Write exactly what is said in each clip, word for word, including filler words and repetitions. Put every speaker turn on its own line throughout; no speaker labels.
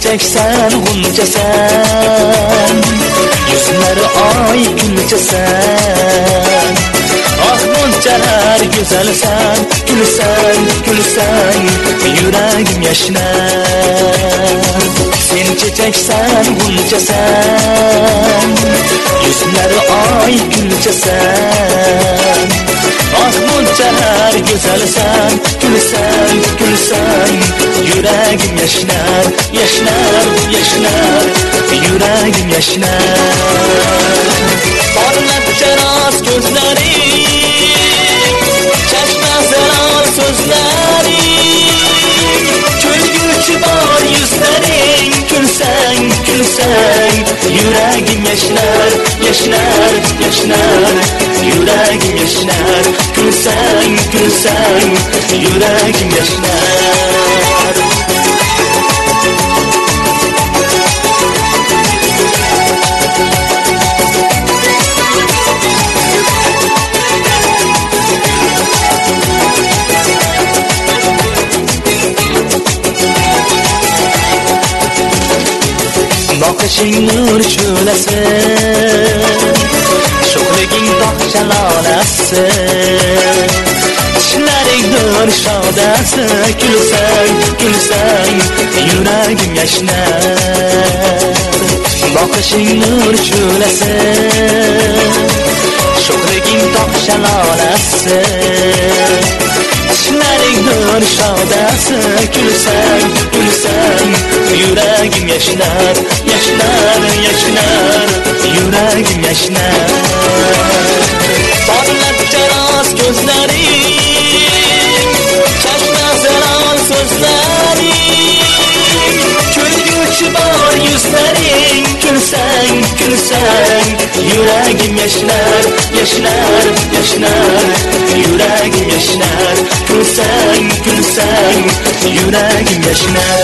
çiçeksen, guncasan, yüzleri ay gülcesen. Ah goncalar güzelsen, gülsen, gülsen, yüreğim yaşnar. Sen çiçeksen, guncasan, yüzleri ay gülcesen. Ah goncalar güzelsen, gülsen, gülsen, yüreğim yaşnar, yaşnar, yaşnar, yüreğim yaşnar. Parlak ceraz gözleri, çeşme zerar sözleri, gülgüçü var yüzlerin, gülsen, gülsen, yüreğim yaşnar, yaşnar, yaşnar, yüreğim yaşnar, gülsen, gülsen, yüreğim yaşnar. Bakışın nur şölesi, şokligin dağ şalalesi, dişlerin nur şadesi, gülsen, gülsen, yüreğim yaşnar. Bakışın nur şölesi, şokligin dağ şalalesi, dişlerin nur şadesi, gülsen, gülsen, yüreğim yaşnar, yaşnar, yaşnar, yüreğim yaşnar. Parlak ceraz gözlerim, çeşme zeran sözlerim, gülgüçü var yüzlerin, gülsen, gülsen, yüreğim yaşnar, yaşnar, yaşnar, yüreğim yaşnar, gülsen, gülsen, yüreğim yaşnar.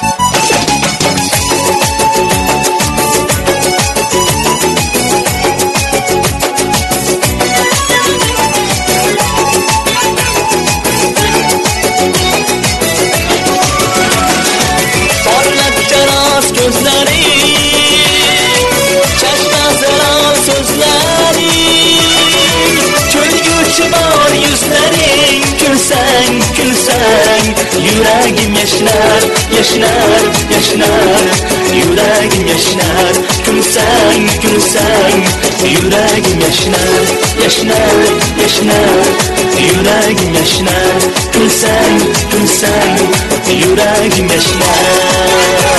Yüreğim yaşnar, yaşnar, yaşnar, yüreğim yaşnar, gülsen, gülsen, yüreğim yaşnar, yaşnar, yaşnar, yüreğim yaşnar, gülsen, gülsen, yüreğim yaşnar.